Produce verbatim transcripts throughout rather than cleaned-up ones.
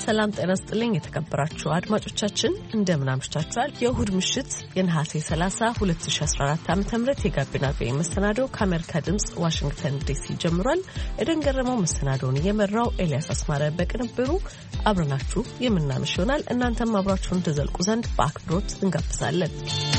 ሰላም ጤና ይስጥልኝ የተከበራችሁ አድማጮቻችን እንደምን አምሽታችኋል? የእሁድ ምሽት የነሐሴ ሰላሳ ሁለት ሺህ አስራ አራት ዓ.ም የጋቢና ቪኦኤ መሰናዶ ከአሜሪካ ድምጽ ዋሽንግተን ዲሲ ጀምሯል። ኤደን ገረመው መሰናዶውን እየመራው ኤልያስ አስማረ በቅንብሩ አብረናችሁ የምናመሽ ይሆናል። እናንተም አብራችሁን ተዘልቁ ዘንድ በአክብሮት እንጋብዛለን።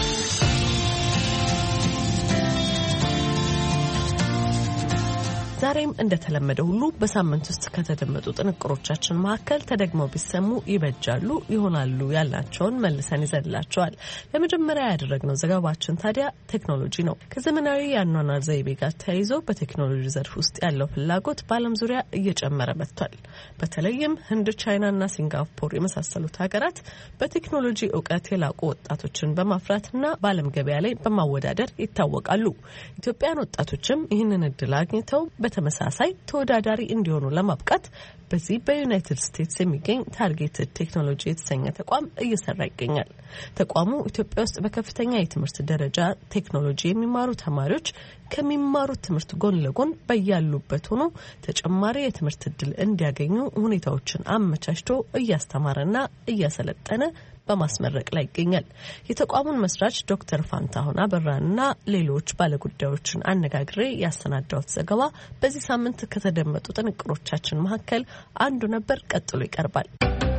ዛሬም እንደተለመደ ሁሉ በሳምንት ውስጥ ከተደመጡ ጥንቅሮቻችን መካከል ተደግመው ቢሰሙ ይበጃሉ ይሆናሉ ያላቸውን መልሰን ይዘንላቸዋል። ለመጀመሪያ ያደረግነው ዘገባችን ታዲያ ቴክኖሎጂ ነው። ከዘመናዊ የአኗኗር ዘይቤ ጋር ተያይዞ በቴክኖሎጂ ዘርፍ ውስጥ ያለው ፍላጎት በዓለም ዙሪያ እየጨመረ መጥቷል። በተለይም ህንድ፣ ቻይናና ሲንጋፖር የመሳሰሉት ሀገራት በቴክኖሎጂ እውቀት የላቁ ወጣቶችን በማፍራትና በዓለም ገበያ ላይ በማወዳደር ይታወቃሉ። ኢትዮጵያን ወጣቶችም ይህንን እድል አግኝተው በተመሳሳይ ተወዳዳሪ እንዲሆኑ ለማብቃት በዚህ በዩናይትድ ስቴትስ የሚገኝ ታርጌትድ ቴክኖሎጂ የተሰኘ ተቋም እየሰራ ይገኛል። ተቋሙ ኢትዮጵያ ውስጥ በከፍተኛ የትምህርት ደረጃ ቴክኖሎጂ የሚማሩ ተማሪዎች ከሚማሩት ትምህርት ጎን ለጎን በያሉበት ሆኖ ተጨማሪ የትምህርት እድል እንዲያገኙ ሁኔታዎችን አመቻችቶ እያስተማረና እያሰለጠነ በማስመረቅ ላይ ይገኛል። የተቋሙን መስራች ዶክተር ፋንታሁን አበራንና ሌሎች ባለጉዳዮችን አነጋግሬ ያሰናዳሁት ዘገባ በዚህ ሳምንት ከተደመጡ ጥንቅሮቻችን መካከል አንዱ ነበር። ቀጥሎ ይቀርባል።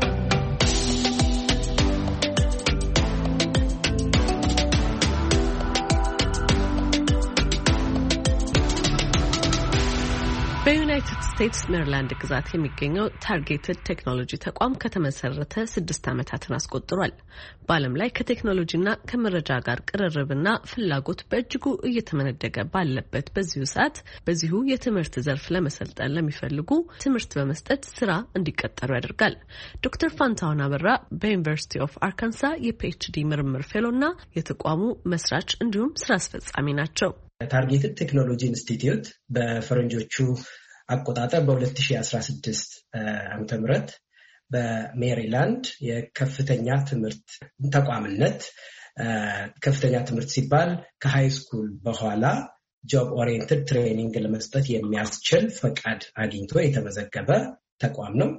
በዩናይትድ ስቴትስ ሜሪላንድ ግዛት የሚገኘው ታርጌትድ ቴክኖሎጂ ተቋም ከተመሰረተ ስድስት ዓመታትን አስቆጥሯል። በዓለም ላይ ከቴክኖሎጂና ከመረጃ ጋር ቅርርብና ፍላጎት በእጅጉ እየተመነደገ ባለበት በዚሁ ሰዓት በዚሁ የትምህርት ዘርፍ ለመሰልጠን ለሚፈልጉ ትምህርት በመስጠት ስራ እንዲቀጠሩ ያደርጋል። ዶክተር ፋንታሁን አበራ በዩኒቨርሲቲ ኦፍ አርካንሳ የፒኤችዲ ምርምር ፌሎና የተቋሙ መስራች እንዲሁም ስራ አስፈጻሚ ናቸው። ታርጌትድ ቴክኖሎጂ ኢንስቲትዩት በፈረንጆቹ አቆጣጠር በሁለት ሺህ አስራ ስድስት ዓመተ ምህረት በሜሪላንድ የከፍተኛ ትምህርት ተቋምነት ከፍተኛ ትምህርት ሲባል ከሃይ ስኩል በኋላ ጆብ ኦሪየንትድ ትሬኒንግ ለመስጠት የሚያስችል ፈቃድ አግኝቶ የተመዘገበ ተቋም ነው።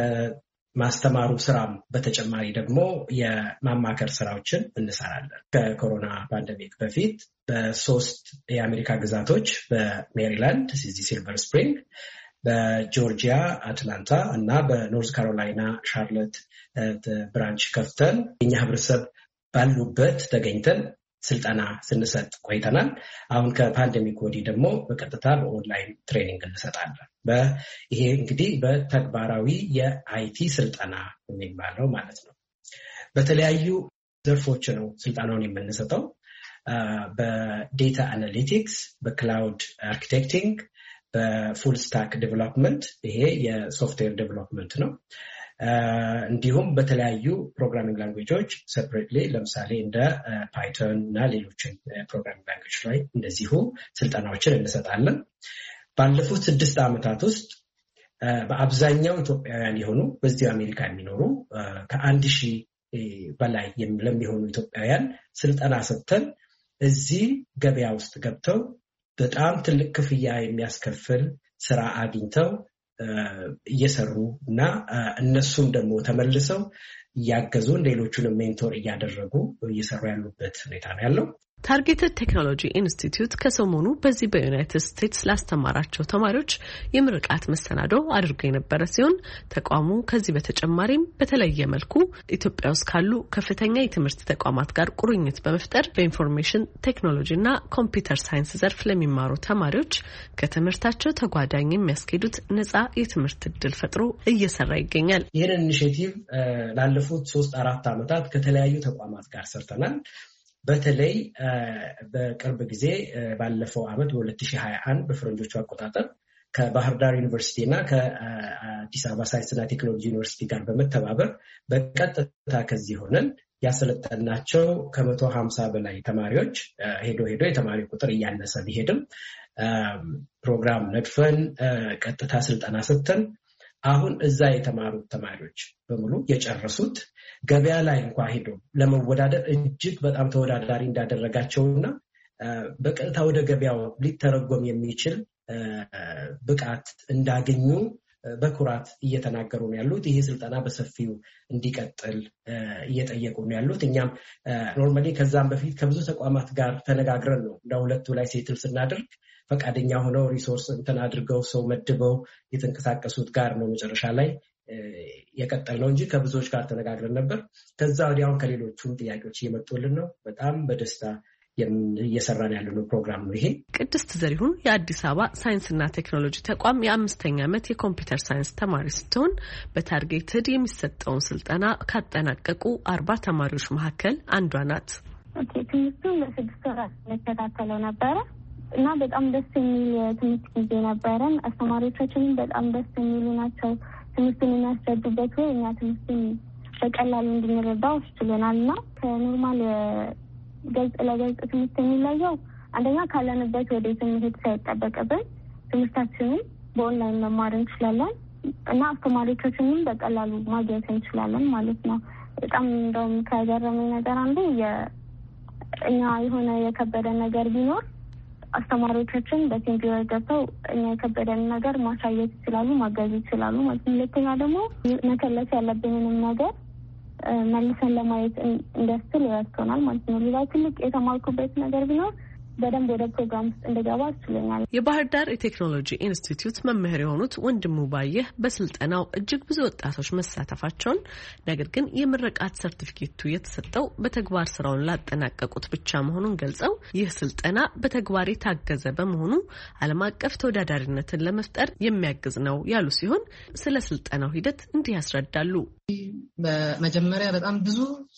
ማስተማሩ ስራም በተጨማሪ ደግሞ የማማከር ስራዎችን እንሰራለን። ከኮሮና ፓንደሚክ በፊት በሶስት የአሜሪካ ግዛቶች በሜሪላንድ ሲልቨር ስፕሪንግ፣ በጆርጂያ አትላንታ እና በኖርዝ ካሮላይና ሻርሎት ብራንች ከፍተን የኛ ህብረተሰብ ባሉበት ተገኝተን ስልጠና ስንሰጥ ቆይተናል። አሁን ከፓንደሚክ ወዲህ ደግሞ በቀጥታ በኦንላይን ትሬኒንግ እንሰጣለን። በይሄ እንግዲህ በተግባራዊ የአይቲ ስልጠና የሚባለው ማለት ነው። በተለያዩ ዘርፎች ነው ስልጠናውን የምንሰጠው። በዴታ አናሊቲክስ፣ በክላውድ አርኪቴክቲንግ፣ በፉል ስታክ ዴቨሎፕመንት፣ ይሄ የሶፍትዌር ዴቨሎፕመንት ነው። እንዲሁም በተለያዩ ፕሮግራሚንግ ላንጉዌጆች ሴፐሬትሊ ለምሳሌ እንደ ፓይተን እና ሌሎችን ፕሮግራሚንግ ላንጉዌጆች ላይ እንደዚሁ ስልጠናዎችን እንሰጣለን። ባለፉት ስድስት ዓመታት ውስጥ በአብዛኛው ኢትዮጵያውያን የሆኑ በዚህ አሜሪካ የሚኖሩ ከአንድ ሺህ በላይ ለሚሆኑ ኢትዮጵያውያን ስልጠና ሰጥተን እዚህ ገበያ ውስጥ ገብተው በጣም ትልቅ ክፍያ የሚያስከፍል ስራ አግኝተው እየሰሩ እና እነሱም ደግሞ ተመልሰው እያገዙን ሌሎቹንም ሜንቶር እያደረጉ እየሰሩ ያሉበት ሁኔታ ነው ያለው። ታርጌትድ ቴክኖሎጂ ኢንስቲትዩት ከሰሞኑ በዚህ በዩናይትድ ስቴትስ ላስተማራቸው ተማሪዎች የምርቃት መሰናዶ አድርጎ የነበረ ሲሆን ተቋሙ ከዚህ በተጨማሪም በተለየ መልኩ ኢትዮጵያ ውስጥ ካሉ ከፍተኛ የትምህርት ተቋማት ጋር ቁርኝት በመፍጠር በኢንፎርሜሽን ቴክኖሎጂና ኮምፒውተር ሳይንስ ዘርፍ ለሚማሩ ተማሪዎች ከትምህርታቸው ተጓዳኝ የሚያስኬዱት ነፃ የትምህርት እድል ፈጥሮ እየሰራ ይገኛል። ይህን ኢኒሼቲቭ ላለፉት ሶስት አራት ዓመታት ከተለያዩ ተቋማት ጋር ሰርተናል። በተለይ በቅርብ ጊዜ ባለፈው ዓመት በሁለት ሺህ ሀያ አንድ በፈረንጆቹ አቆጣጠር ከባህር ዳር ዩኒቨርሲቲ እና ከአዲስ አበባ ሳይንስና ቴክኖሎጂ ዩኒቨርሲቲ ጋር በመተባበር በቀጥታ ከዚህ ሆነን ያሰለጠናቸው ከመቶ ሀምሳ በላይ ተማሪዎች ሄዶ ሄዶ የተማሪ ቁጥር እያነሰ ቢሄድም ፕሮግራም ነድፈን ቀጥታ ስልጠና ሰጥተን አሁን እዛ የተማሩት ተማሪዎች በሙሉ የጨረሱት ገበያ ላይ እንኳን ሄዶ ለመወዳደር እጅግ በጣም ተወዳዳሪ እንዳደረጋቸውና በቀጥታ ወደ ገበያው ሊተረጎም የሚችል ብቃት እንዳገኙ በኩራት እየተናገሩ ነው ያሉት። ይሄ ስልጠና በሰፊው እንዲቀጥል እየጠየቁ ነው ያሉት። እኛም ኖርማሊ ከዛም በፊት ከብዙ ተቋማት ጋር ተነጋግረን ነው ለሁለቱ ላይ ሴትል ስናደርግ ፈቃደኛ ሆነው ሪሶርስ እንትን አድርገው ሰው መድበው የተንቀሳቀሱት ጋር ነው መጨረሻ ላይ የቀጠል ነው እንጂ ከብዙዎች ጋር ተነጋግረን ነበር። ከዛ ወዲያውን ከሌሎቹም ጥያቄዎች እየመጡልን ነው። በጣም በደስታ እየሰራን ያለነው ፕሮግራም ነው ይሄ። ቅድስት ዘሪሁን የአዲስ አበባ ሳይንስና ቴክኖሎጂ ተቋም የአምስተኛ ዓመት የኮምፒውተር ሳይንስ ተማሪ ስትሆን በታርጌትድ የሚሰጠውን ስልጠና ካጠናቀቁ አርባ ተማሪዎች መካከል አንዷ ናት። ኦኬ ትምህርቱን ለስድስት ወራት ተከታተለው ነበረ እና በጣም ደስ የሚል የትምህርት ጊዜ ነበረን። አስተማሪዎቻችንም በጣም ደስ የሚሉ ናቸው። ትምህርቱን የሚያስረዱበት ወይ እኛ ትምህርቱን በቀላሉ እንድንረዳው አስችሎናል እና ከኖርማል ገልጽ ለገልጽ ትምህርት የሚለየው አንደኛ ካለንበት ወደ ትምህርት ሳይጠበቅብን ትምህርታችንን በኦንላይን መማር እንችላለን እና አስተማሪዎቻችንን በቀላሉ ማግኘት እንችላለን ማለት ነው። በጣም እንደውም ከገረመኝ ነገር አንዱ እኛ የሆነ የከበደ ነገር ቢኖር አስተማሪዎቻችን በኮምፒውተር ገብተው እኛ የከበደን ነገር ማሳየት ይችላሉ፣ ማገዝ ይችላሉ ማለት ነው። ሁለተኛ ደግሞ መከለስ ያለብንንም ነገር መልሰን ለማየት እንዲያስችል ይረዳናል ማለት ነው። ሌላ ትልቅ የተማርኩበት ነገር ቢኖር በደንብ ወደ ፕሮግራም ውስጥ እንደገባ አስችሎኛል። የባህር ዳር የቴክኖሎጂ ኢንስቲትዩት መምህር የሆኑት ወንድሙ ባየህ በስልጠናው እጅግ ብዙ ወጣቶች መሳተፋቸውን፣ ነገር ግን የምረቃት ሰርቲፊኬቱ የተሰጠው በተግባር ስራውን ላጠናቀቁት ብቻ መሆኑን ገልጸው ይህ ስልጠና በተግባር የታገዘ በመሆኑ ዓለም አቀፍ ተወዳዳሪነትን ለመፍጠር የሚያግዝ ነው ያሉ ሲሆን ስለ ስልጠናው ሂደት እንዲህ ያስረዳሉ። በመጀመሪያ በጣም ብዙ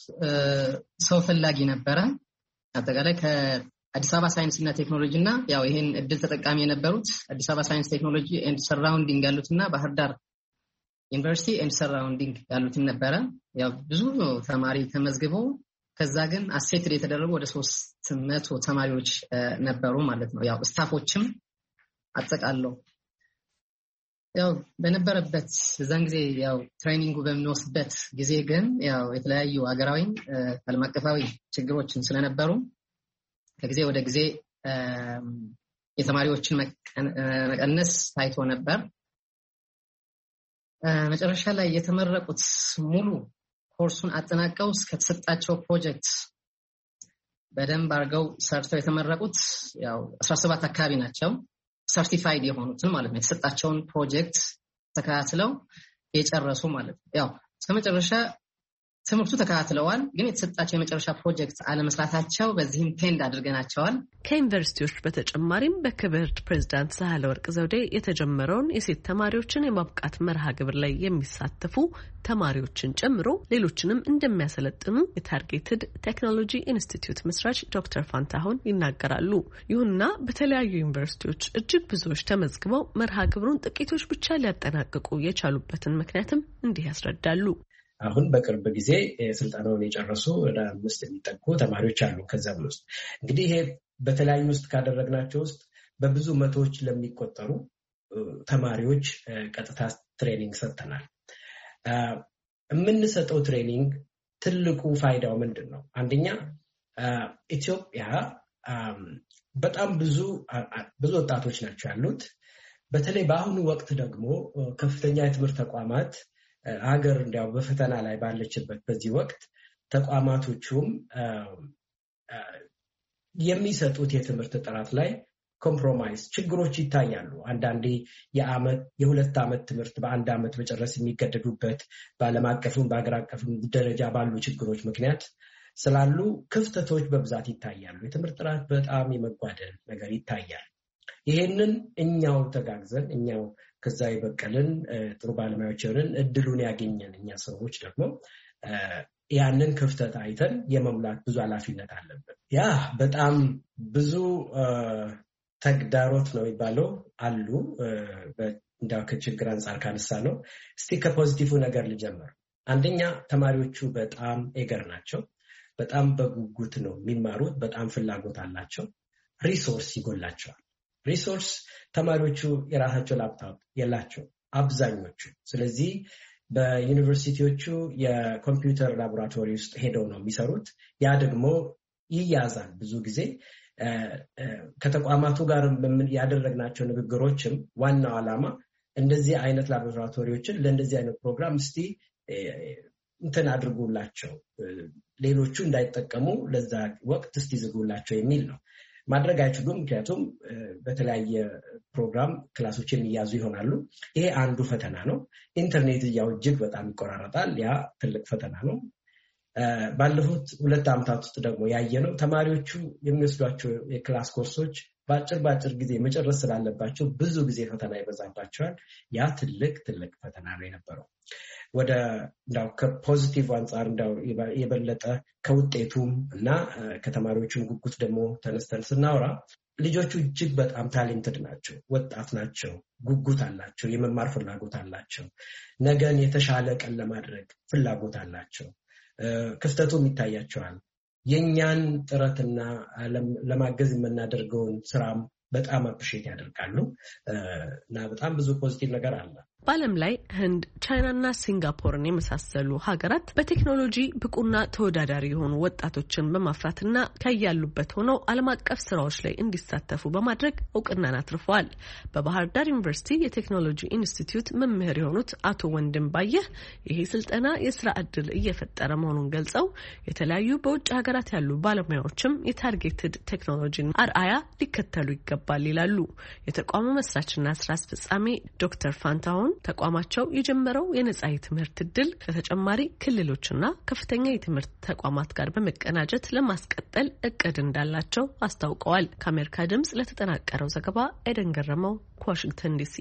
ሰው ፈላጊ ነበረ። አጠቃላይ ከ አዲስ አበባ ሳይንስ እና ቴክኖሎጂ እና ያው ይሄን እድል ተጠቃሚ የነበሩት አዲስ አበባ ሳይንስ ቴክኖሎጂ ኤንድ ሰራውንዲንግ ያሉትና ባህር ዳር ዩኒቨርሲቲ ኤንድ ሰራውንዲንግ ያሉትን ነበረ። ያው ብዙ ተማሪ ተመዝግበው ከዛ ግን አሴትድ የተደረጉ ወደ ሶስት መቶ ተማሪዎች ነበሩ ማለት ነው። ያው ስታፎችም አጠቃለው ያው በነበረበት እዛን ጊዜ ያው ትሬኒንጉ በሚወስድበት ጊዜ ግን ያው የተለያዩ ሀገራዊ ዓለም አቀፋዊ ችግሮችን ስለነበሩ ከጊዜ ወደ ጊዜ የተማሪዎችን መቀነስ ታይቶ ነበር። መጨረሻ ላይ የተመረቁት ሙሉ ኮርሱን አጠናቀው እስከተሰጣቸው ፕሮጀክት በደንብ አድርገው ሰርተው የተመረቁት ያው አስራ ሰባት አካባቢ ናቸው። ሰርቲፋይድ የሆኑትን ማለት ነው። የተሰጣቸውን ፕሮጀክት ተከታትለው የጨረሱ ማለት ነው። ያው እስከመጨረሻ ትምህርቱ ተከታትለዋል፣ ግን የተሰጣቸው የመጨረሻ ፕሮጀክት አለመስራታቸው በዚህም ፔንድ አድርገናቸዋል። ከዩኒቨርሲቲዎች በተጨማሪም በክብርት ፕሬዝዳንት ሳህለወርቅ ዘውዴ የተጀመረውን የሴት ተማሪዎችን የማብቃት መርሃ ግብር ላይ የሚሳተፉ ተማሪዎችን ጨምሮ ሌሎችንም እንደሚያሰለጥኑ የታርጌትድ ቴክኖሎጂ ኢንስቲትዩት መስራች ዶክተር ፋንታሁን ይናገራሉ። ይሁንና በተለያዩ ዩኒቨርሲቲዎች እጅግ ብዙዎች ተመዝግበው መርሃ ግብሩን ጥቂቶች ብቻ ሊያጠናቅቁ የቻሉበትን ምክንያትም እንዲህ ያስረዳሉ። አሁን በቅርብ ጊዜ ስልጠናውን የጨረሱ ወደ አምስት የሚጠጉ ተማሪዎች አሉ። ከዛም ውስጥ እንግዲህ ይሄ በተለያዩ ውስጥ ካደረግናቸው ውስጥ በብዙ መቶዎች ለሚቆጠሩ ተማሪዎች ቀጥታ ትሬኒንግ ሰጥተናል። የምንሰጠው ትሬኒንግ ትልቁ ፋይዳው ምንድን ነው? አንደኛ ኢትዮጵያ በጣም ብዙ ብዙ ወጣቶች ናቸው ያሉት። በተለይ በአሁኑ ወቅት ደግሞ ከፍተኛ የትምህርት ተቋማት ሀገር እንዲያው በፈተና ላይ ባለችበት በዚህ ወቅት ተቋማቶቹም የሚሰጡት የትምህርት ጥራት ላይ ኮምፕሮማይዝ ችግሮች ይታያሉ። አንዳንዴ የአመት የሁለት ዓመት ትምህርት በአንድ ዓመት መጨረስ የሚገደዱበት በዓለም አቀፍም በአገር አቀፍም ደረጃ ባሉ ችግሮች ምክንያት ስላሉ ክፍተቶች በብዛት ይታያሉ። የትምህርት ጥራት በጣም የመጓደል ነገር ይታያል። ይሄንን እኛው ተጋግዘን እኛው ከዛ ይበቀልን ጥሩ ባለሙያዎችን እድሉን ያገኘን እኛ ሰዎች ደግሞ ያንን ክፍተት አይተን የመሙላት ብዙ ኃላፊነት አለብን። ያ በጣም ብዙ ተግዳሮት ነው የሚባለው አሉ። እንዳው ከችግር አንጻር ካነሳ ነው እስቲ ከፖዚቲቭ ነገር ልጀምር። አንደኛ ተማሪዎቹ በጣም ኤገር ናቸው። በጣም በጉጉት ነው የሚማሩት። በጣም ፍላጎት አላቸው። ሪሶርስ ይጎላቸዋል። ሪሶርስ ተማሪዎቹ የራሳቸው ላፕቶፕ የላቸው አብዛኞቹ። ስለዚህ በዩኒቨርሲቲዎቹ የኮምፒውተር ላቦራቶሪ ውስጥ ሄደው ነው የሚሰሩት። ያ ደግሞ ይያዛል። ብዙ ጊዜ ከተቋማቱ ጋር ያደረግናቸው ንግግሮችም ዋናው ዓላማ እንደዚህ አይነት ላቦራቶሪዎችን ለእንደዚህ አይነት ፕሮግራም እስቲ እንትን አድርጉላቸው፣ ሌሎቹ እንዳይጠቀሙ ለዛ ወቅት እስቲ ዝጉላቸው የሚል ነው። ማድረግ አይችሉም፣ ምክንያቱም በተለያየ ፕሮግራም ክላሶች የሚያዙ ይሆናሉ። ይሄ አንዱ ፈተና ነው። ኢንተርኔት ያው እጅግ በጣም ይቆራረጣል። ያ ትልቅ ፈተና ነው። ባለፉት ሁለት ዓመታት ውስጥ ደግሞ ያየነው ተማሪዎቹ የሚወስዷቸው የክላስ ኮርሶች በአጭር በአጭር ጊዜ መጨረስ ስላለባቸው ብዙ ጊዜ ፈተና ይበዛባቸዋል። ያ ትልቅ ትልቅ ፈተና ነው የነበረው። ወደ እንዳው ከፖዚቲቭ አንጻር እንዳው የበለጠ ከውጤቱም እና ከተማሪዎቹም ጉጉት ደግሞ ተነስተን ስናወራ ልጆቹ እጅግ በጣም ታሌንትድ ናቸው፣ ወጣት ናቸው፣ ጉጉት አላቸው፣ የመማር ፍላጎት አላቸው፣ ነገን የተሻለ ቀን ለማድረግ ፍላጎት አላቸው። ክፍተቱም ይታያቸዋል። የኛን ጥረትና ለማገዝ የምናደርገውን ስራም በጣም አፕሪሼት ያደርጋሉ እና በጣም ብዙ ፖዚቲቭ ነገር አለ። በዓለም ላይ ህንድ፣ ቻይናና ሲንጋፖርን የመሳሰሉ ሀገራት በቴክኖሎጂ ብቁና ተወዳዳሪ የሆኑ ወጣቶችን በማፍራትና ከያሉበት ሆነው ዓለም አቀፍ ስራዎች ላይ እንዲሳተፉ በማድረግ እውቅናን አትርፈዋል። በባህር ዳር ዩኒቨርሲቲ የቴክኖሎጂ ኢንስቲትዩት መምህር የሆኑት አቶ ወንድም ባየህ ይሄ ስልጠና የስራ ዕድል እየፈጠረ መሆኑን ገልጸው የተለያዩ በውጭ ሀገራት ያሉ ባለሙያዎችም የታርጌትድ ቴክኖሎጂን አርአያ ሊከተሉ ይገባል ይላሉ። የተቋሙ መስራችና ስራ አስፈጻሚ ዶክተር ፋንታሁን ተቋማቸው የጀመረው የነጻ የትምህርት ዕድል ከተጨማሪ ክልሎችና ከፍተኛ የትምህርት ተቋማት ጋር በመቀናጀት ለማስቀጠል እቅድ እንዳላቸው አስታውቀዋል። ከአሜሪካ ድምጽ ለተጠናቀረው ዘገባ ኤደን ገረመው ከዋሽንግተን ዲሲ።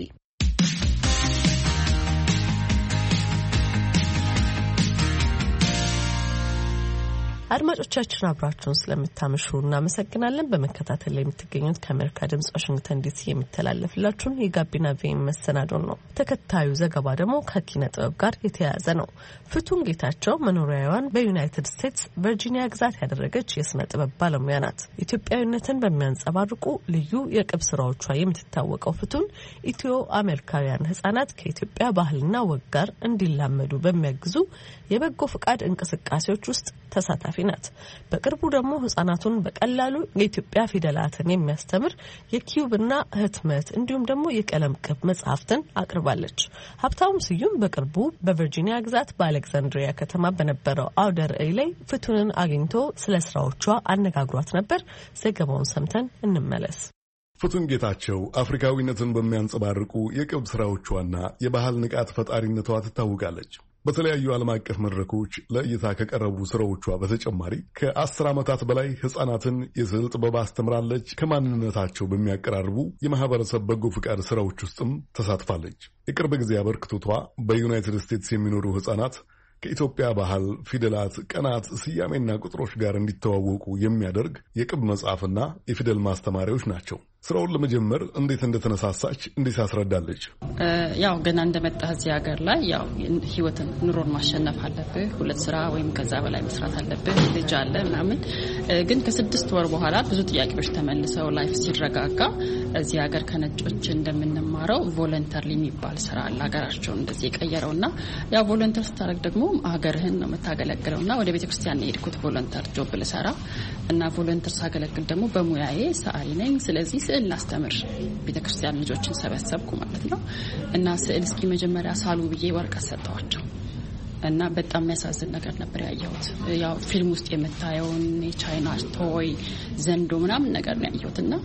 አድማጮቻችን አብራችሁን ስለምታመሹ እናመሰግናለን። በመከታተል ላይ የምትገኙት ከአሜሪካ ድምጽ ዋሽንግተን ዲሲ የሚተላለፍላችሁን የጋቢና ቪኦኤ መሰናዶን ነው። ተከታዩ ዘገባ ደግሞ ከኪነ ጥበብ ጋር የተያያዘ ነው። ፍቱን ጌታቸው መኖሪያዋን በዩናይትድ ስቴትስ ቨርጂኒያ ግዛት ያደረገች የስነ ጥበብ ባለሙያ ናት። ኢትዮጵያዊነትን በሚያንጸባርቁ ልዩ የቅብ ስራዎቿ የምትታወቀው ፍቱን ኢትዮ አሜሪካውያን ህጻናት ከኢትዮጵያ ባህልና ወግ ጋር እንዲላመዱ በሚያግዙ የበጎ ፍቃድ እንቅስቃሴዎች ውስጥ ተሳታፊ ናት። በቅርቡ ደግሞ ህጻናቱን በቀላሉ የኢትዮጵያ ፊደላትን የሚያስተምር የኪዩብና ህትመት እንዲሁም ደግሞ የቀለም ቅብ መጽሐፍትን አቅርባለች። ሀብታሙ ስዩም በቅርቡ በቨርጂኒያ ግዛት በአሌክዛንድሪያ ከተማ በነበረው አውደ ርዕይ ላይ ፍቱንን አግኝቶ ስለ ስራዎቿ አነጋግሯት ነበር። ዘገባውን ሰምተን እንመለስ። ፍቱን ጌታቸው አፍሪካዊነትን በሚያንጸባርቁ የቅብ ስራዎቿና የባህል ንቃት ፈጣሪነቷ ትታወቃለች። በተለያዩ ዓለም አቀፍ መድረኮች ለእይታ ከቀረቡ ስራዎቿ በተጨማሪ ከአስር ዓመታት በላይ ህጻናትን የስዕል ጥበብ አስተምራለች። ከማንነታቸው በሚያቀራርቡ የማህበረሰብ በጎ ፍቃድ ስራዎች ውስጥም ተሳትፋለች። የቅርብ ጊዜ አበርክቶቷ በዩናይትድ ስቴትስ የሚኖሩ ህጻናት ከኢትዮጵያ ባህል፣ ፊደላት፣ ቀናት፣ ስያሜና ቁጥሮች ጋር እንዲተዋወቁ የሚያደርግ የቅብ መጽሐፍና የፊደል ማስተማሪያዎች ናቸው። ስራውን ለመጀመር እንዴት እንደተነሳሳች እንዴት አስረዳለች። ያው ገና እንደመጣህ እዚህ ሀገር ላይ ያው ህይወትን ኑሮን ማሸነፍ አለብህ። ሁለት ስራ ወይም ከዛ በላይ መስራት አለብህ። ልጅ አለ ምናምን። ግን ከስድስት ወር በኋላ ብዙ ጥያቄዎች ተመልሰው ላይፍ ሲረጋጋ እዚህ ሀገር ከነጮች እንደምንማረው ቮለንተሪ የሚባል ስራ አለ ሀገራቸውን እንደዚህ የቀየረውና ያው ቮለንተር ስታደርግ ደግሞ ሀገርህን ነው የምታገለግለውና ወደ ቤተክርስቲያን ነው የሄድኩት ቮለንተር ጆብ ልሰራ እና ቮለንተር ሳገለግል ደግሞ በሙያዬ ሰዓሊ ነኝ። ስለዚህ ስዕል ላስተምር ቤተክርስቲያን ልጆችን ሰበሰብኩ ማለት ነው። እና ስዕል እስኪ መጀመሪያ ሳሉ ብዬ ወረቀት ሰጠዋቸው እና በጣም የሚያሳዝን ነገር ነበር ያየሁት። ያው ፊልም ውስጥ የምታየውን የቻይና ቶይ ዘንዶ ምናምን ነገር ነው ያየሁትና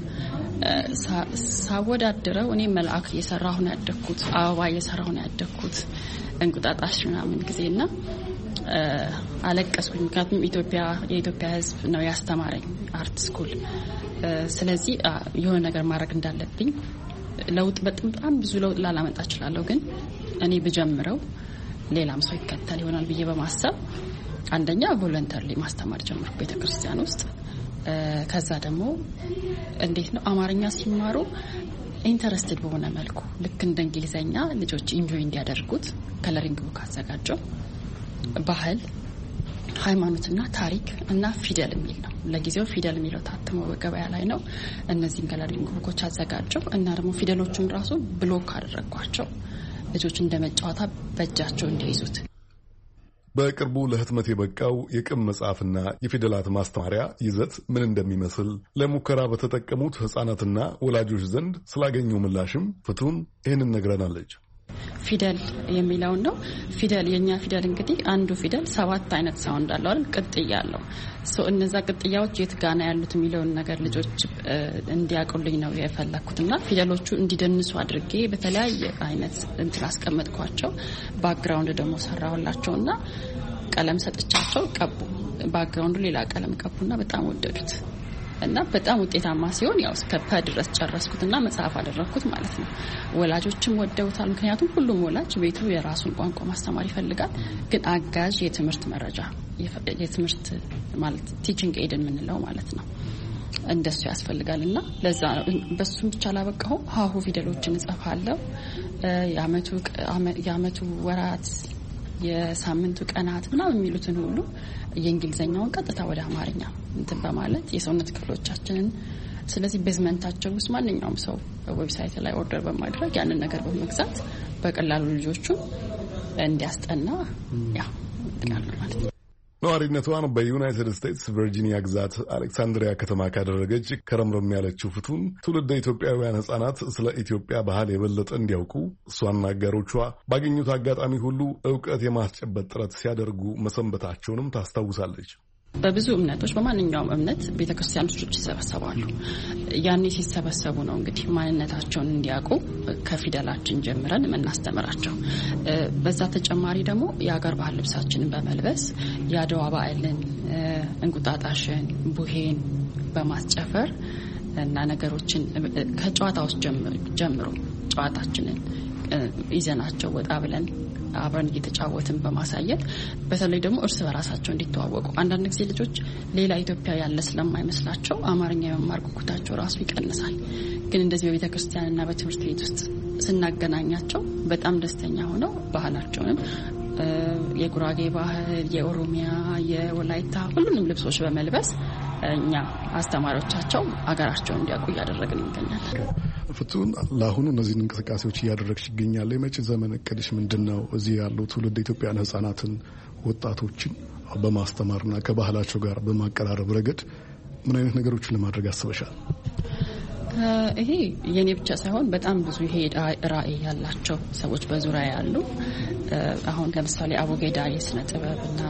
ሳወዳድረው እኔ መልአክ እየሰራሁ ነው ያደግኩት፣ አበባ እየሰራሁ ነው ያደግኩት እንቁጣጣሽ ምናምን ጊዜና አለቀስኩኝ። ምክንያቱም ኢትዮጵያ የኢትዮጵያ ሕዝብ ነው ያስተማረኝ አርት ስኩል። ስለዚህ የሆነ ነገር ማድረግ እንዳለብኝ ለውጥ በጣም ብዙ ለውጥ ላላመጣ እችላለሁ፣ ግን እኔ ብጀምረው ሌላም ሰው ይከተል ይሆናል ብዬ በማሰብ አንደኛ ቮለንተሪ ማስተማር ጀመርኩ ቤተክርስቲያን ውስጥ። ከዛ ደግሞ እንዴት ነው አማርኛ ሲማሩ ኢንተረስትድ በሆነ መልኩ ልክ እንደ እንግሊዘኛ ልጆች ኢንጆይ እንዲያደርጉት ከለሪንግ ቡክ አዘጋጀው። ባህል፣ ሃይማኖትና ታሪክ እና ፊደል የሚል ነው። ለጊዜው ፊደል የሚለው ታትሞ በገበያ ላይ ነው። እነዚህን ከለሪንግ ቡኮች አዘጋጀው እና ደግሞ ፊደሎቹን ራሱ ብሎክ አደረኳቸው ልጆች እንደመጫወታ በእጃቸው እንዲይዙት። በቅርቡ ለህትመት የበቃው የቅም መጽሐፍና የፊደላት ማስተማሪያ ይዘት ምን እንደሚመስል ለሙከራ በተጠቀሙት ህጻናትና ወላጆች ዘንድ ስላገኘው ምላሽም ፍቱን ይህንን ነግረናለች። ፊደል የሚለውን ነው። ፊደል የኛ ፊደል እንግዲህ አንዱ ፊደል ሰባት አይነት ሳውንድ አለው አይደል? ቅጥያ አለው። ሶ እነዛ ቅጥያዎች የት ጋና ያሉት የሚለውን ነገር ልጆች እንዲያውቁልኝ ነው የፈለኩትና ፊደሎቹ እንዲደንሱ አድርጌ በተለያየ አይነት እንትን አስቀመጥኳቸው። ባክግራውንድ ደግሞ ሰራሁላቸውና ቀለም ሰጥቻቸው ቀቡ። ባክግራውንዱ ሌላ ቀለም ቀቡና በጣም ወደዱት እና በጣም ውጤታማ ሲሆን ያው እስከ ፐ ድረስ ጨረስኩትና መጽሐፍ አደረኩት ማለት ነው። ወላጆችም ወደውታል። ምክንያቱም ሁሉም ወላጅ ቤቱ የራሱን ቋንቋ ማስተማር ይፈልጋል፣ ግን አጋዥ የትምህርት መረጃ የትምህርት ማለት ቲቺንግ ኤድ የምንለው ማለት ነው እንደሱ ያስፈልጋልና ለዛ በሱም ብቻ ላበቃው ሀሁ ፊደሎችን እጽፋለሁ። የአመቱ የአመቱ ወራት የሳምንቱ ቀናት ምናምን የሚሉትን ሁሉ የእንግሊዘኛውን ቀጥታ ወደ አማርኛ እንትን በማለት የሰውነት ክፍሎቻችንን ስለዚህ ቤዝመንታቸው ውስጥ ማንኛውም ሰው ዌብሳይት ላይ ኦርደር በማድረግ ያንን ነገር በመግዛት በቀላሉ ልጆቹ እንዲያስጠና ያ ያሉ ማለት ነው። ነዋሪነቷን በዩናይትድ ስቴትስ ቨርጂኒያ ግዛት አሌክሳንድሪያ ከተማ ካደረገች ከረምረም ያለችው ፍቱን ትውልደ ኢትዮጵያውያን ሕጻናት ስለ ኢትዮጵያ ባህል የበለጠ እንዲያውቁ እሷና አጋሮቿ ባገኙት አጋጣሚ ሁሉ ዕውቀት የማስጨበጥ ጥረት ሲያደርጉ መሰንበታቸውንም ታስታውሳለች። በብዙ እምነቶች በማንኛውም እምነት ቤተክርስቲያን ልጆች ይሰበሰባሉ። ያኔ ሲሰበሰቡ ነው እንግዲህ ማንነታቸውን እንዲያውቁ ከፊደላችን ጀምረን የምናስተምራቸው። በዛ ተጨማሪ ደግሞ የአገር ባህል ልብሳችንን በመልበስ የአድዋ በዓልን፣ እንቁጣጣሽን፣ ቡሄን በማስጨፈር እና ነገሮችን ከጨዋታዎች ጀምሮ ጨዋታችንን ይዘናቸው ወጣ ብለን አብረን እየተጫወትን በማሳየት በተለይ ደግሞ እርስ በራሳቸው እንዲተዋወቁ አንዳንድ ጊዜ ልጆች ሌላ ኢትዮጵያ ያለ ስለማይመስላቸው አማርኛ የመማር ጉጉታቸው ራሱ ይቀንሳል። ግን እንደዚህ በቤተክርስቲያንና በትምህርት ቤት ውስጥ ስናገናኛቸው በጣም ደስተኛ ሆነው ባህላቸውንም የጉራጌ ባህል፣ የኦሮሚያ፣ የወላይታ ሁሉንም ልብሶች በመልበስ እኛ አስተማሪዎቻቸው አገራቸውን እንዲያውቁ እያደረግን እንገኛለን። ፍቱን ለአሁኑ እነዚህን እንቅስቃሴዎች እያደረግሽ ይገኛል። የመጪ ዘመን እቅድሽ ምንድን ነው? እዚህ ያሉ ትውልድ ኢትዮጵያውያን ህጻናትን፣ ወጣቶችን በማስተማርና ከባህላቸው ጋር በማቀራረብ ረገድ ምን አይነት ነገሮችን ለማድረግ አስበሻል? ይሄ የኔ ብቻ ሳይሆን በጣም ብዙ ይሄ ራዕይ ያላቸው ሰዎች በዙሪያ ያሉ አሁን ለምሳሌ አቦጌዳ የስነ ጥበብና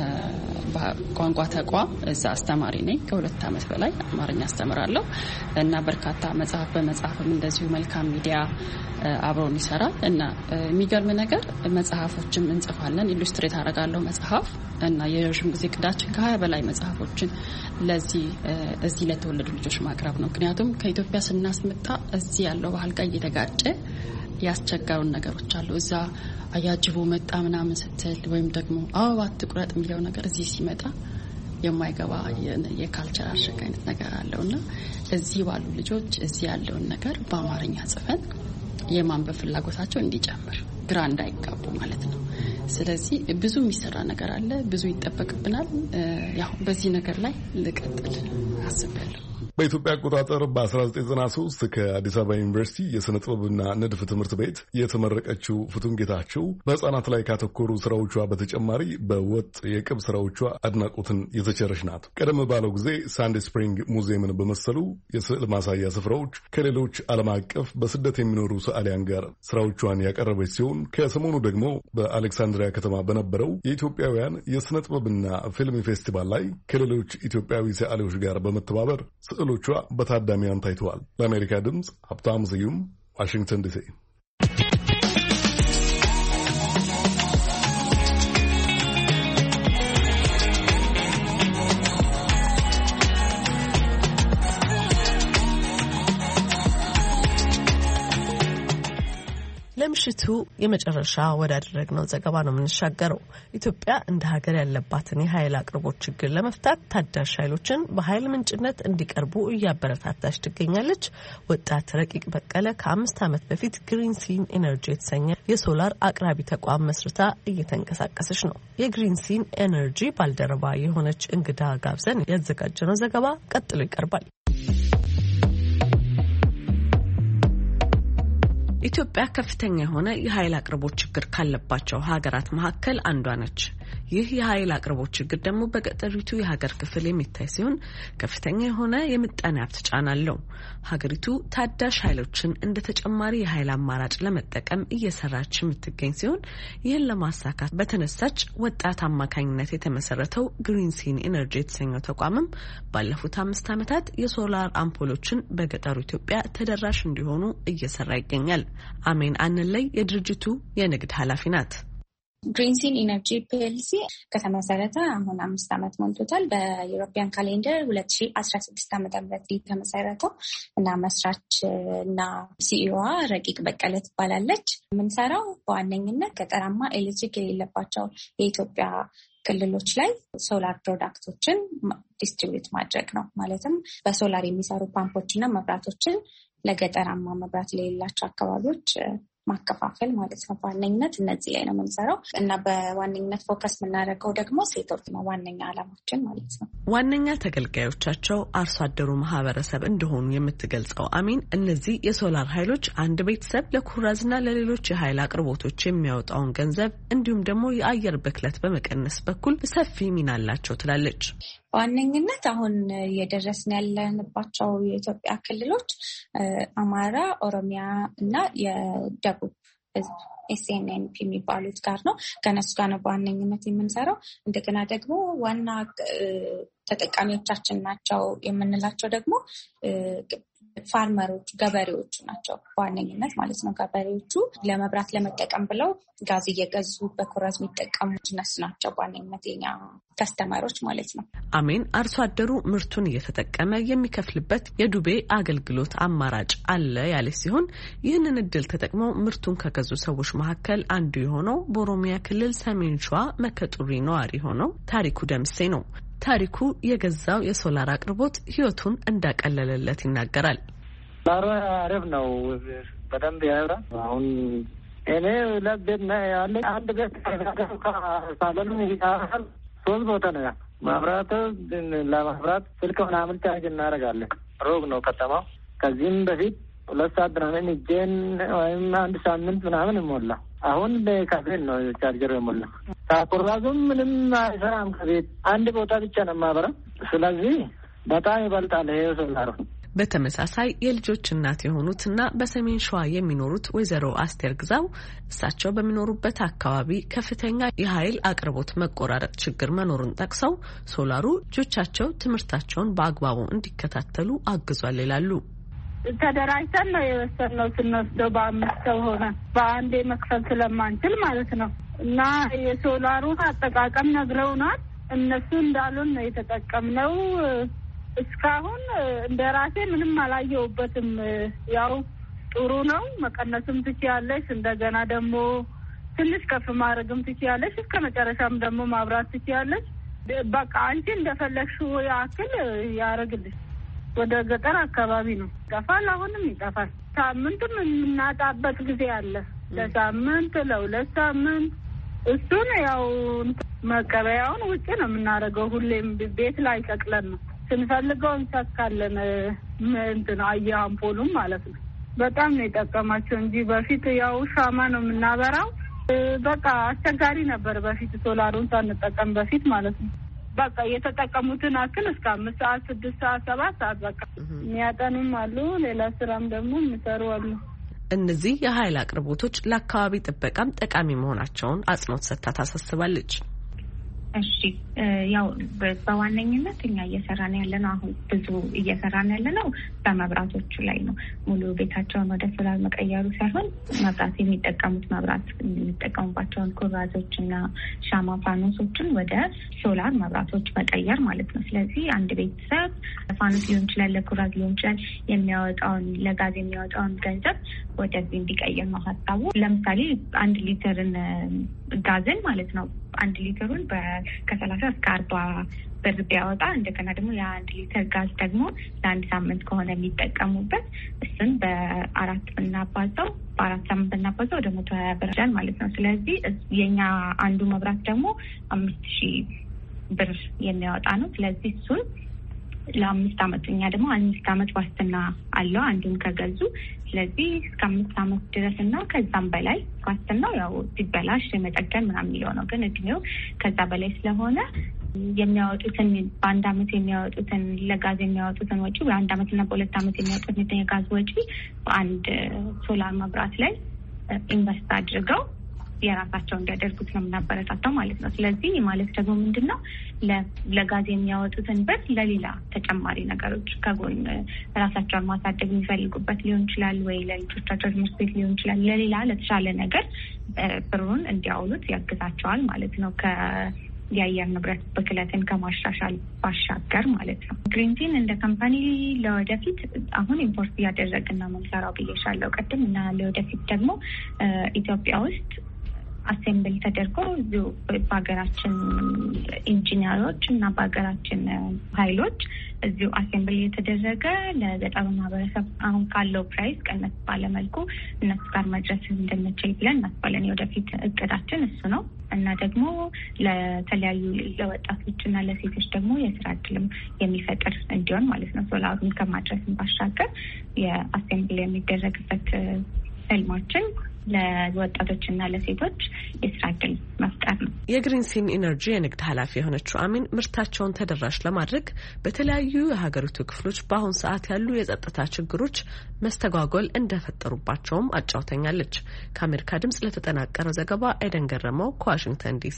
ቋንቋ ተቋም እዛ አስተማሪ ነኝ። ከሁለት ዓመት በላይ አማርኛ አስተምራለሁ እና በርካታ መጽሐፍ በመጽሐፍም እንደዚሁ መልካም ሚዲያ አብሮን ይሰራል እና የሚገርም ነገር መጽሐፎችን እንጽፋለን። ኢሉስትሬት አደርጋለሁ መጽሐፍ እና የረጅም ጊዜ ቅዳችን ከሀያ በላይ መጽሐፎችን ለዚህ እዚህ ለተወለዱ ልጆች ማቅረብ ነው። ምክንያቱም ከኢትዮጵያ ስናስመጣ እዚህ ያለው ባህል ጋር እየተጋጨ ያስቸጋሩን ነገሮች አሉ። እዛ አያጅቦ መጣ ምናምን ስትል ወይም ደግሞ አበባ ትቁረጥ የሚለው ነገር እዚህ ሲመጣ የማይገባ የካልቸር አሸግ አይነት ነገር አለውና እዚህ ባሉ ልጆች እዚህ ያለውን ነገር በአማርኛ ጽፈን የማንበብ ፍላጎታቸው እንዲጨምር ግራ እንዳይጋቡ ማለት ነው። ስለዚህ ብዙ የሚሰራ ነገር አለ፣ ብዙ ይጠበቅብናል። ያው በዚህ ነገር ላይ ልቀጥል አስቤያለሁ። በኢትዮጵያ አቆጣጠር በ1993 ከአዲስ አበባ ዩኒቨርሲቲ የሥነ ጥበብና ንድፍ ትምህርት ቤት የተመረቀችው ፍቱን ጌታቸው በሕፃናት ላይ ካተኮሩ ስራዎቿ በተጨማሪ በወጥ የቅብ ስራዎቿ አድናቆትን የተቸረች ናት። ቀደም ባለው ጊዜ ሳንዴ ስፕሪንግ ሙዚየምን በመሰሉ የስዕል ማሳያ ስፍራዎች ከሌሎች ዓለም አቀፍ በስደት የሚኖሩ ሰዓሊያን ጋር ስራዎቿን ያቀረበች ሲሆን ከሰሞኑ ደግሞ በአሌክሳንድሪያ ከተማ በነበረው የኢትዮጵያውያን የሥነ ጥበብና ፊልም ፌስቲቫል ላይ ከሌሎች ኢትዮጵያዊ ሰዓሊዎች ጋር በመተባበር ስዕሎቿ በታዳሚያን ታይተዋል። ለአሜሪካ ድምፅ ሀብታሙ ስዩም ዋሽንግተን ዲሲ። ለምሽቱ የመጨረሻ ወዳደረግነው ዘገባ ነው የምንሻገረው። ኢትዮጵያ እንደ ሀገር ያለባትን የኃይል አቅርቦት ችግር ለመፍታት ታዳሽ ኃይሎችን በኃይል ምንጭነት እንዲቀርቡ እያበረታታች ትገኛለች። ወጣት ረቂቅ በቀለ ከአምስት ዓመት በፊት ግሪንሲን ኤነርጂ የተሰኘ የሶላር አቅራቢ ተቋም መስርታ እየተንቀሳቀሰች ነው። የግሪንሲን ኤነርጂ ባልደረባ የሆነች እንግዳ ጋብዘን ያዘጋጀነው ዘገባ ቀጥሎ ይቀርባል። ኢትዮጵያ ከፍተኛ የሆነ የኃይል አቅርቦት ችግር ካለባቸው ሀገራት መካከል አንዷ ነች። ይህ የኃይል አቅርቦት ችግር ደግሞ በገጠሪቱ የሀገር ክፍል የሚታይ ሲሆን ከፍተኛ የሆነ የምጣኔ ሀብት ጫና አለው። ሀገሪቱ ታዳሽ ኃይሎችን እንደ ተጨማሪ የኃይል አማራጭ ለመጠቀም እየሰራች የምትገኝ ሲሆን ይህን ለማሳካት በተነሳች ወጣት አማካኝነት የተመሰረተው ግሪንሲን ኢነርጂ የተሰኘው ተቋምም ባለፉት አምስት ዓመታት የሶላር አምፖሎችን በገጠሩ ኢትዮጵያ ተደራሽ እንዲሆኑ እየሰራ ይገኛል። አሜን አንለይ የድርጅቱ የንግድ ኃላፊ ናት። ግሪንሲን ኢነርጂ ፒኤልሲ ከተመሰረተ አሁን አምስት ዓመት ሞልቶታል። በዩሮፒያን ካሌንደር ሁለት ሺህ አስራ ስድስት ዓመተ ምህረት የተመሰረተው እና መስራች እና ሲኢኦዋ ረቂቅ በቀለ ትባላለች። የምንሰራው በዋነኝነት ገጠራማ ኤሌክትሪክ የሌለባቸው የኢትዮጵያ ክልሎች ላይ ሶላር ፕሮዳክቶችን ዲስትሪቢዩት ማድረግ ነው። ማለትም በሶላር የሚሰሩ ፓምፖችና መብራቶችን ለገጠራማ መብራት ለሌላቸው አካባቢዎች ማከፋፈል ማለት ነው። በዋነኝነት እነዚህ ላይ ነው የምንሰራው እና በዋነኝነት ፎከስ የምናደርገው ደግሞ ሴቶች ነው ዋነኛ ዓላማችን ማለት ነው። ዋነኛ ተገልጋዮቻቸው አርሶ አደሩ ማህበረሰብ እንደሆኑ የምትገልጸው አሚን እነዚህ የሶላር ኃይሎች አንድ ቤተሰብ ለኩራዝና ለሌሎች የኃይል አቅርቦቶች የሚያወጣውን ገንዘብ እንዲሁም ደግሞ የአየር ብክለት በመቀነስ በኩል ሰፊ ሚና አላቸው ትላለች። በዋነኝነት አሁን እየደረስን ያለንባቸው የኢትዮጵያ ክልሎች አማራ፣ ኦሮሚያ እና የደቡብ ህዝብ ኤስኤንኤንፒ የሚባሉት ጋር ነው። ከነሱ ጋር ነው በዋነኝነት የምንሰራው። እንደገና ደግሞ ዋና ተጠቃሚዎቻችን ናቸው የምንላቸው ደግሞ ፋርመሮቹ ገበሬዎቹ ናቸው በዋነኝነት ማለት ነው። ገበሬዎቹ ለመብራት ለመጠቀም ብለው ጋዝ እየገዙ በኩራዝ የሚጠቀሙት እነሱ ናቸው በዋነኝነት የኛ ከስተመሮች ማለት ነው። አሜን አርሶ አደሩ ምርቱን እየተጠቀመ የሚከፍልበት የዱቤ አገልግሎት አማራጭ አለ ያለች ሲሆን ይህንን እድል ተጠቅመው ምርቱን ከገዙ ሰዎች መካከል አንዱ የሆነው በኦሮሚያ ክልል ሰሜን ሸዋ መከጡሪ ነዋሪ ሆነው ታሪኩ ደምሴ ነው። ታሪኩ የገዛው የሶላር አቅርቦት ህይወቱን እንዳቀለለለት ይናገራል። ሶላር አሪፍ ነው፣ በደንብ ያወራ። አሁን እኔ ለቤት ነው ያለ አንድ ቤት ሳሎን ይታል ሶስት ቦታ ነው ማብራት ለማብራት ስልክ ምናምን ቻርጅ እናደርጋለን። ሮግ ነው ከተማው። ከዚህም በፊት ሁለት ሰዓት ምናምን እጄን ወይም አንድ ሳምንት ምናምን ሞላ። አሁን በካፌን ነው ቻርጀር የሞላ። ታኩራዙም ምንም አይሰራም። ከቤት አንድ ቦታ ብቻ ነው ማበራ። ስለዚህ በጣም ይበልጣል ይሄ ሶላር። በተመሳሳይ የልጆች እናት የሆኑትና በሰሜን ሸዋ የሚኖሩት ወይዘሮ አስቴር ግዛው እሳቸው በሚኖሩበት አካባቢ ከፍተኛ የኃይል አቅርቦት መቆራረጥ ችግር መኖሩን ጠቅሰው ሶላሩ ልጆቻቸው ትምህርታቸውን በአግባቡ እንዲከታተሉ አግዟል ይላሉ። ተደራጅተን ነው የወሰድነው። ስንወስደው በአምስት ሰው ሆነ በአንዴ መክፈል ስለማንችል ማለት ነው። እና የሶላሩን አጠቃቀም ነግረውናል። እነሱ እንዳሉን ነው የተጠቀምነው። እስካሁን እንደ ራሴ ምንም አላየሁበትም። ያው ጥሩ ነው። መቀነስም ትችያለሽ፣ እንደገና ደግሞ ትንሽ ከፍ ማድረግም ትችያለሽ፣ እስከ መጨረሻም ደግሞ ማብራት ትችያለሽ። በቃ አንቺ እንደፈለግሽው ያክል ያደርግልሽ። ወደ ገጠር አካባቢ ነው ይጠፋል፣ አሁንም ይጠፋል። ሳምንትም የምናጣበት ጊዜ አለ። ለሳምንት ለሁለት ሳምንት እሱን ያው መቀበያውን ውጭ ነው የምናደርገው። ሁሌም ቤት ላይ ሰቅለን ነው ስንፈልገው እንሰካለን። እንትን አየህ አምፖሉም ማለት ነው። በጣም ነው የጠቀማቸው እንጂ በፊት ያው ሻማ ነው የምናበራው። በቃ አስቸጋሪ ነበር በፊት ሶላሩን ሳንጠቀም በፊት ማለት ነው። በቃ የተጠቀሙትን አክል እስከ አምስት ሰዓት ስድስት ሰዓት ሰባት ሰዓት በቃ የሚያጠኑም አሉ። ሌላ ስራም ደግሞ የሚሰሩ አሉ። እነዚህ የኃይል አቅርቦቶች ለአካባቢ ጥበቃም ጠቃሚ መሆናቸውን አጽንኦት ሰጥታ ታሳስባለች። እሺ ያው በዋነኝነት እኛ እየሰራን ያለነው አሁን ብዙ እየሰራን ያለነው በመብራቶቹ ላይ ነው። ሙሉ ቤታቸውን ወደ ሶላር መቀየሩ ሳይሆን መብራት የሚጠቀሙት መብራት የሚጠቀሙባቸውን ኩራዞችና ሻማ ፋኖሶችን ወደ ሶላር መብራቶች መቀየር ማለት ነው። ስለዚህ አንድ ቤተሰብ ፋኖስ ሊሆን ይችላል፣ ለኩራዝ ሊሆን ይችላል፣ የሚያወጣውን ለጋዝ የሚያወጣውን ገንዘብ ወደዚህ እንዲቀይር ነው ሀሳቡ። ለምሳሌ አንድ ሊትርን ጋዝን ማለት ነው አንድ ሊትሩን ከሰላሳ እስከ አርባ ብር ቢያወጣ እንደገና ደግሞ የአንድ ሊትር ጋዝ ደግሞ ለአንድ ሳምንት ከሆነ የሚጠቀሙበት እሱን በአራት ብናባዛው በአራት ሳምንት ብናባዛው ወደ መቶ ሀያ ብር ማለት ነው። ስለዚህ የኛ አንዱ መብራት ደግሞ አምስት ሺህ ብር የሚያወጣ ነው። ስለዚህ እሱን ለአምስት ዓመት እኛ ደግሞ አምስት ዓመት ዋስትና አለው አንዱን ከገዙ። ስለዚህ እስከ አምስት ዓመት ድረስ እና ከዛም በላይ ዋስትናው ያው ሲበላሽ መጠገን ምናምን የሚለው ነው። ግን እድሜው ከዛ በላይ ስለሆነ የሚያወጡትን በአንድ ዓመት የሚያወጡትን ለጋዝ የሚያወጡትን ወጪ በአንድ ዓመትና በሁለት ዓመት የሚያወጡትን የጋዝ ወጪ በአንድ ሶላር መብራት ላይ ኢንቨስት አድርገው የራሳቸው እንዲያደርጉት ነው የምናበረታታው ማለት ነው። ስለዚህ ማለት ደግሞ ምንድነው ለጋዝ የሚያወጡትን ብር ለሌላ ተጨማሪ ነገሮች ከጎን ራሳቸውን ማሳደግ የሚፈልጉበት ሊሆን ይችላል፣ ወይ ለልጆቻቸው ትምህርት ቤት ሊሆን ይችላል፣ ለሌላ ለተሻለ ነገር ብሩን እንዲያውሉት ያግዛቸዋል ማለት ነው። ከ የአየር ንብረት ብክለትን ከማሻሻል ባሻገር ማለት ነው። ግሪንቲን እንደ ካምፓኒ ለወደፊት አሁን ኢምፖርት እያደረግን ነው የምንሰራው ብዬሻለሁ ቅድም እና ለወደፊት ደግሞ ኢትዮጵያ ውስጥ አሴምብል ተደርጎ እዚሁ በሀገራችን ኢንጂነሮች እና በሀገራችን ኃይሎች እዚሁ አሴምብል የተደረገ ለገጠሩ ማህበረሰብ አሁን ካለው ፕራይስ ቀነስ ባለመልኩ እነሱ ጋር መድረስ እንድንችል ብለን እናስባለን። የወደፊት እቅዳችን እሱ ነው እና ደግሞ ለተለያዩ ለወጣቶች እና ለሴቶች ደግሞ የስራ እድልም የሚፈጥር እንዲሆን ማለት ነው። ሶላሩን ከማድረስን ባሻገር የአሴምብል የሚደረግበት ህልማችን ለወጣቶችና ለሴቶች የስራ እድል መፍጠር ነው። የግሪንሲን ኢነርጂ የንግድ ኃላፊ የሆነችው አሚን ምርታቸውን ተደራሽ ለማድረግ በተለያዩ የሀገሪቱ ክፍሎች በአሁኑ ሰዓት ያሉ የጸጥታ ችግሮች መስተጓጎል እንደፈጠሩባቸውም አጫውተኛለች። ከአሜሪካ ድምጽ ለተጠናቀረው ዘገባ አይደን ገረመው ከዋሽንግተን ዲሲ።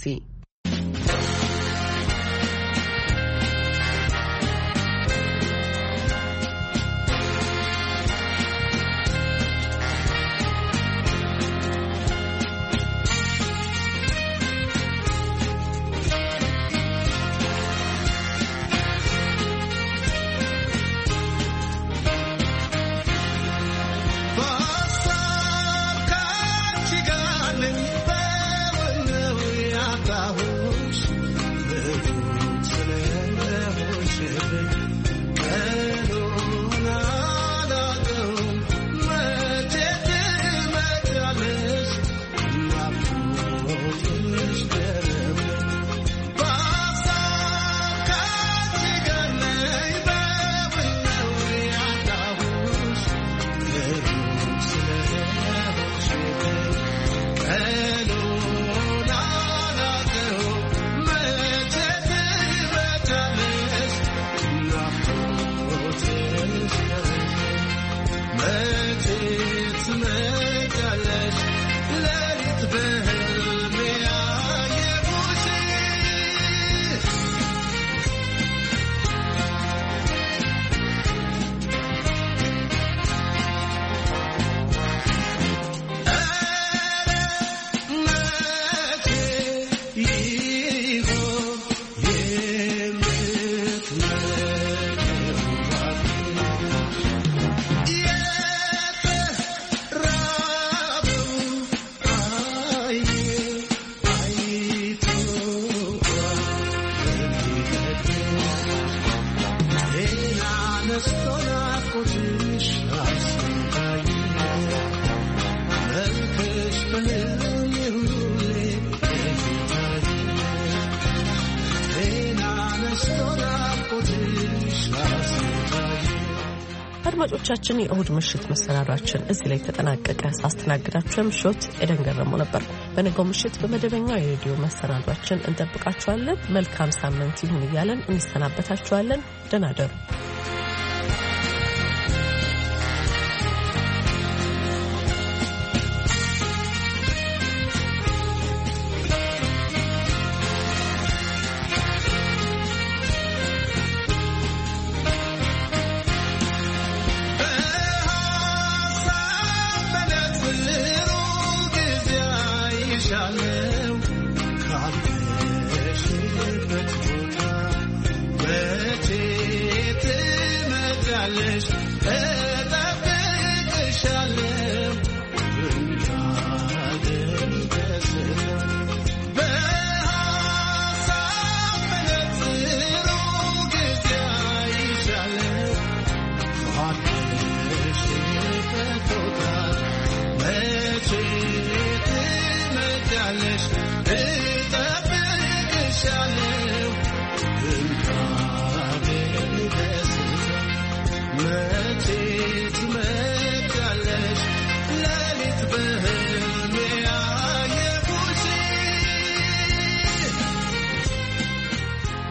አድማጮቻችን የእሁድ ምሽት መሰናዷችን እዚህ ላይ ተጠናቀቀ። ሳስተናግዳችሁ ምሽት ኤደን ገረመው ነበር። በነገው ምሽት በመደበኛው የሬዲዮ መሰናዷችን እንጠብቃችኋለን። መልካም ሳምንት ይሁን እያለን እንሰናበታችኋለን። ደህና ደሩ።